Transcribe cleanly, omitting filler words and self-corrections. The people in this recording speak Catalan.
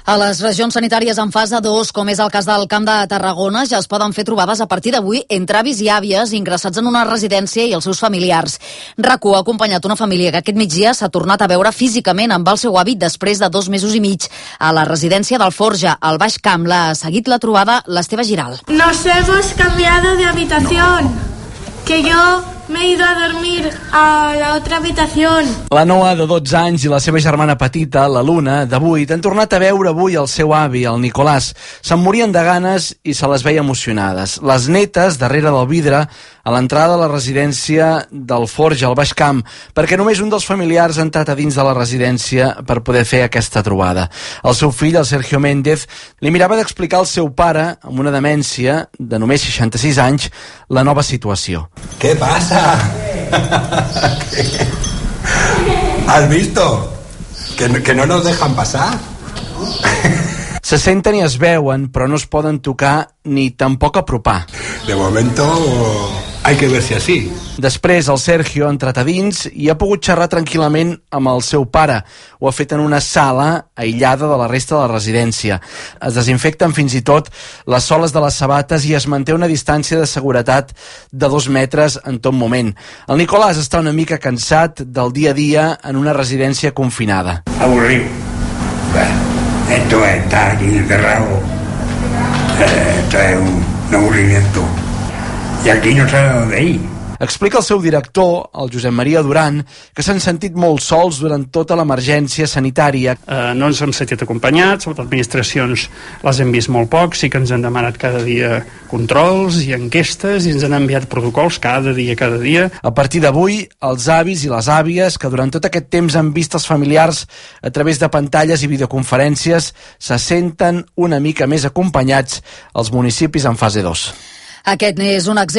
A les regions sanitàries en fase 2, com és el cas del Camp de Tarragona, ja es poden fer trobades a partir d'avui entre avis i àvies ingressats en una residència i els seus familiars. RAC1 ha acompanyat una família que aquest migdia s'ha tornat a veure físicament amb el seu avi després de 2 mesos i mig a la residència d'Alforja, al Baix Camp. L'ha seguit la trobada l'Esteve Giral. Nos hemos cambiado de habitación, que yo me he ido a dormir a la otra habitación. La Noa, de 12 anys, i la seva germana petita, la Luna, de 8, han tornat a veure avui el seu avi, el Nicolàs. Se'n morien de ganes i se les veia emocionades. Les netes, darrere del vidre, a l'entrada de la residència d'Alforja, al Baix Camp, perquè només un dels familiars ha entrat a dins de la residència per poder fer aquesta trobada. El seu fill, el Sergio Méndez, li mirava d'explicar al seu pare, amb una demència de només 66 anys, la nova situació. ¿Qué pasa? ¿Has visto? ¿Que no nos dejan pasar? Se senten i es veuen, però no es poden tocar ni tampoc apropar. De momento hay que ver si así. Després el Sergio ha entrat a dins i ha pogut xerrar tranquil·lament amb el seu pare. Ho ha fet en una sala aïllada de la resta de la residència. Es desinfecten fins i tot les soles de les sabates i es manté una distància de seguretat de 2 metres en tot moment. El Nicolàs està una mica cansat del dia a dia en una residència confinada. Aburrido. Esto es estar aquí encerrado. Esto es un aburrimiento. Y aquí no sabe dónde ir. Explica el seu director, el Josep Maria Duran, que s'han sentit molt sols durant tota l'emergència sanitària. No ens hem sentit acompanyats, les administracions les hem vist molt poc, sí que ens han demanat cada dia controls i enquestes i ens han enviat protocols cada dia. A partir d'avui, els avis i les àvies, que durant tot aquest temps han vist els familiars a través de pantalles i videoconferències, se senten una mica més acompanyats als municipis en fase 2. Aquest és un exemple